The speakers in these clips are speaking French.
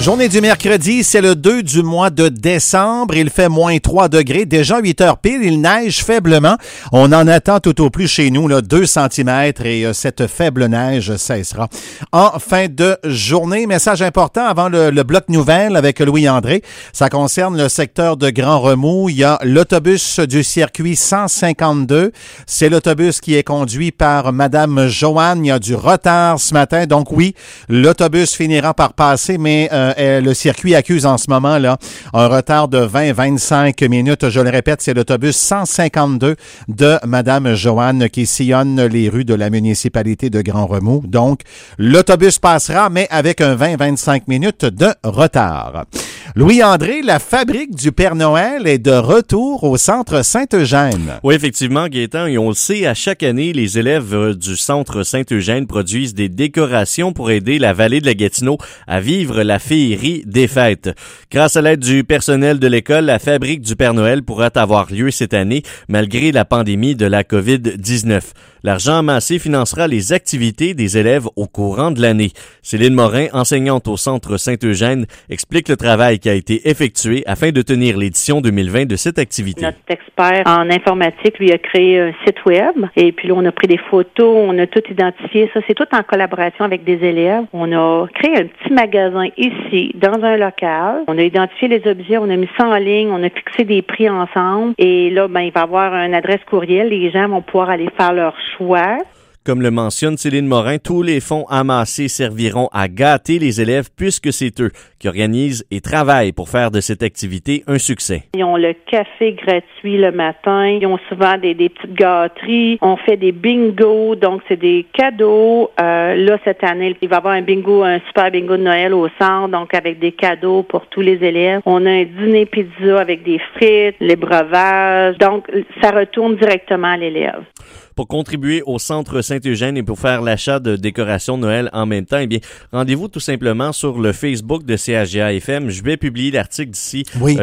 Journée du mercredi, c'est le 2 du mois de décembre. Il fait moins 3 degrés. Déjà 8 heures pile, il neige faiblement. On en attend tout au plus chez nous, là, 2 centimètres et cette faible neige cessera en fin de journée. Message important avant le bloc nouvelle avec Louis-André. Ça concerne le secteur de Grand Remous. Il y a l'autobus du circuit 152. C'est l'autobus qui est conduit par Madame Joanne. Il y a du retard ce matin. Donc oui, l'autobus finira par passer, mais le circuit accuse en ce moment là un retard de 20-25 minutes. Je le répète, c'est l'autobus 152 de Madame Joanne qui sillonne les rues de la municipalité de Grand Remous. Donc, l'autobus passera, mais avec un 20-25 minutes de retard. Louis-André, la fabrique du Père Noël est de retour au centre Saint-Eugène. Oui, effectivement, Gaétan, et on le sait, à chaque année, les élèves du centre Saint-Eugène produisent des décorations pour aider la vallée de la Gatineau à vivre la féerie des fêtes. Grâce à l'aide du personnel de l'école, la fabrique du Père Noël pourra avoir lieu cette année, malgré la pandémie de la COVID-19. L'argent amassé financera les activités des élèves au courant de l'année. Céline Morin, enseignante au centre Saint-Eugène, explique le travail qui a été effectué afin de tenir l'édition 2020 de cette activité. Notre expert en informatique, lui, a créé un site web. Et puis là, on a pris des photos, on a tout identifié. Ça, c'est tout en collaboration avec des élèves. On a créé un petit magasin ici, dans un local. On a identifié les objets, on a mis ça en ligne, on a fixé des prix ensemble. Et là, il va y avoir une adresse courriel. Les gens vont pouvoir aller faire leur choix. Comme le mentionne Céline Morin, tous les fonds amassés serviront à gâter les élèves puisque c'est eux qui organisent et travaillent pour faire de cette activité un succès. Ils ont le café gratuit le matin. Ils ont souvent des petites gâteries. On fait des bingos, donc c'est des cadeaux. Là, cette année, il va y avoir un super bingo de Noël au centre, donc avec des cadeaux pour tous les élèves. On a un dîner pizza avec des frites, les breuvages. Donc, ça retourne directement à l'élève. Pour contribuer au centre Saint-Eugène et pour faire l'achat de décorations de Noël en même temps, eh bien, rendez-vous tout simplement sur le Facebook de CHGA-FM. Je vais publier l'article d'ici. Oui.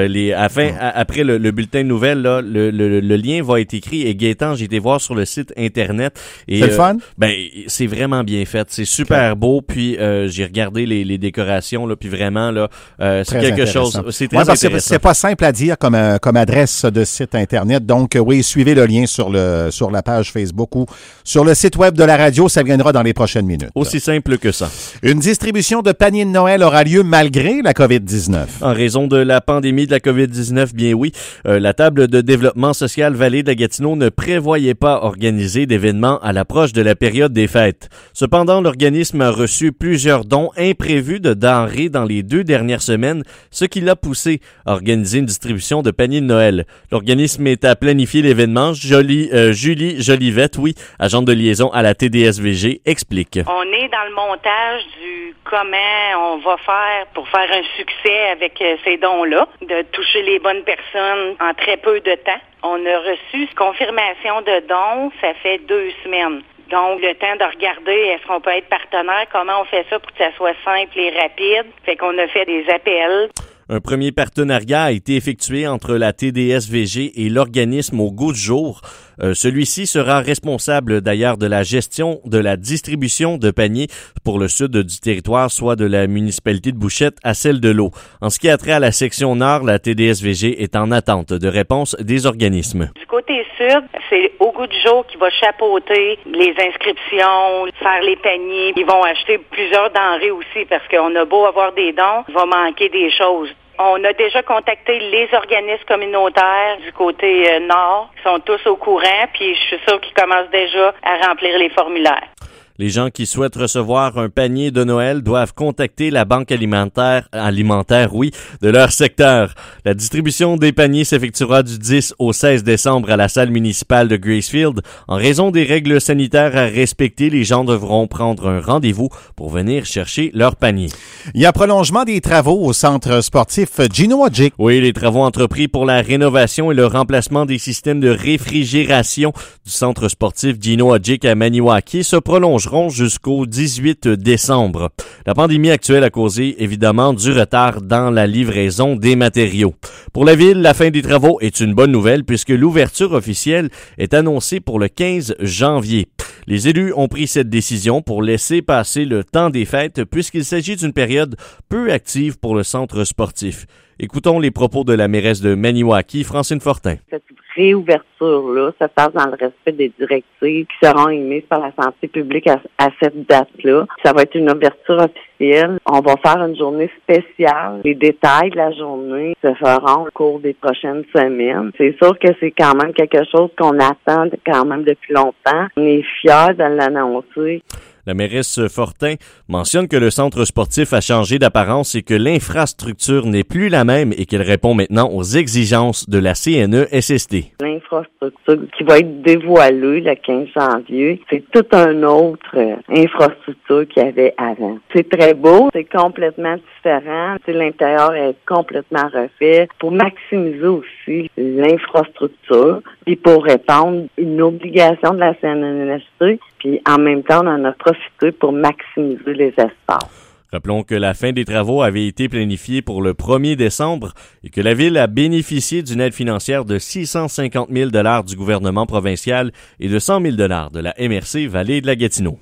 Après le bulletin de nouvelles, là, le lien va être écrit. Et Gaétan, j'ai été voir sur le site Internet. Et, c'est le fun? C'est vraiment bien fait. C'est super beau. Puis, j'ai regardé les décorations, là, puis vraiment, là, c'est quelque chose. C'est très intéressant. C'est pas simple à dire comme adresse de site Internet. Donc, oui, suivez le lien sur la page Facebook ou sur le site web de la radio, ça viendra dans les prochaines minutes. Aussi simple que ça. Une distribution de paniers de Noël aura lieu malgré la COVID-19. En raison de la pandémie de la COVID-19, bien oui, la table de développement social Vallée de la Gatineau ne prévoyait pas organiser d'événements à l'approche de la période des fêtes. Cependant, l'organisme a reçu plusieurs dons imprévus de denrées dans les 2 dernières semaines, ce qui l'a poussé à organiser une distribution de paniers de Noël. L'organisme est à planifier l'événement. Julie Jolivette, oui, agente de liaison à la TDSVG, explique. On est dans le montage du comment on va faire pour faire un succès avec ces dons-là, de toucher les bonnes personnes en très peu de temps. On a reçu confirmation de dons, ça fait 2 semaines. Donc, le temps de regarder, est-ce qu'on peut être partenaire, comment on fait ça pour que ça soit simple et rapide. Fait qu'on a fait des appels. Un premier partenariat a été effectué entre la TDSVG et l'organisme Au Goût du jour. Celui-ci sera responsable d'ailleurs de la gestion de la distribution de paniers pour le sud du territoire, soit de la municipalité de Bouchette à celle de l'Eau. En ce qui a trait à la section nord, la TDSVG est en attente de réponse des organismes. Du côté sud, c'est Au Goût du jour qui va chapeauter les inscriptions, faire les paniers. Ils vont acheter plusieurs denrées aussi parce qu'on a beau avoir des dons, il va manquer des choses. On a déjà contacté les organismes communautaires du côté nord. Ils sont tous au courant, puis je suis sûre qu'ils commencent déjà à remplir les formulaires. Les gens qui souhaitent recevoir un panier de Noël doivent contacter la banque alimentaire, de leur secteur. La distribution des paniers s'effectuera du 10 au 16 décembre à la salle municipale de Gracefield. En raison des règles sanitaires à respecter, les gens devront prendre un rendez-vous pour venir chercher leur panier. Il y a prolongement des travaux au centre sportif Gino Odjick. Oui, les travaux entrepris pour la rénovation et le remplacement des systèmes de réfrigération du centre sportif Gino Odjick à Maniwaki se prolongeront jusqu'au 18 décembre. La pandémie actuelle a causé évidemment du retard dans la livraison des matériaux. Pour la ville, la fin des travaux est une bonne nouvelle puisque l'ouverture officielle est annoncée pour le 15 janvier. Les élus ont pris cette décision pour laisser passer le temps des fêtes puisqu'il s'agit d'une période peu active pour le centre sportif. Écoutons les propos de la mairesse de Maniwaki, Francine Fortin. Cette réouverture-là se passe dans le respect des directives qui seront émises par la santé publique à cette date-là. Ça va être une ouverture officielle. On va faire une journée spéciale. Les détails de la journée se feront au cours des prochaines semaines. C'est sûr que c'est quand même quelque chose qu'on attend quand même depuis longtemps. On est fiers de l'annoncer. La mairesse Fortin mentionne que le centre sportif a changé d'apparence et que l'infrastructure n'est plus la même et qu'elle répond maintenant aux exigences de la CNESST. L'infrastructure qui va être dévoilée le 15 janvier, c'est toute une autre infrastructure qu'il y avait avant. C'est très beau, c'est complètement différent. L'intérieur est complètement refait pour maximiser aussi l'infrastructure puis pour répondre à une obligation de la CNESST. Puis en même temps, on en a profité pour maximiser les espaces. Rappelons que la fin des travaux avait été planifiée pour le 1er décembre et que la Ville a bénéficié d'une aide financière de 650 000 $ du gouvernement provincial et de 100 000 $ de la MRC Vallée de la Gatineau.